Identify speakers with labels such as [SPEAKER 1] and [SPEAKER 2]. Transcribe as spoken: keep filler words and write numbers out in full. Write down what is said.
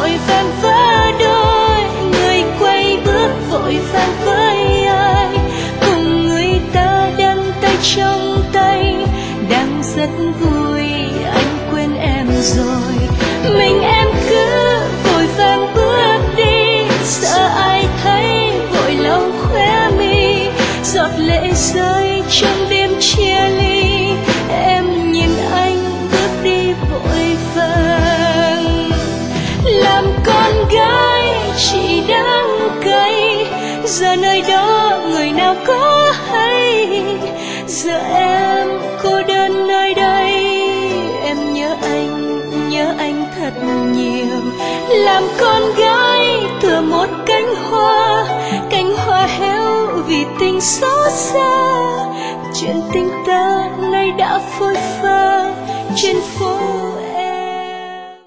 [SPEAKER 1] vội vàng vỡ đôi, người quay bước vội vàng với ai, cùng người ta đang tay trong tay, đang rất vui anh quên em rồi. Mình em cứ vội vàng bước đi, sợ ai thấy vội lau khóe mi, giọt lệ rơi trong đêm chia ly. Em nhìn anh bước đi vội vàng, làm con gái chỉ đáng cay, giờ nơi đó người nào có hay, giờ em cô đơn nơi đây. Em nhớ anh, nhớ anh thật nhiều, làm con gái thừa một cánh hoa, cánh hoa héo vì tình xót xa. Chuyện tình ta nay đã phôi pha trên phố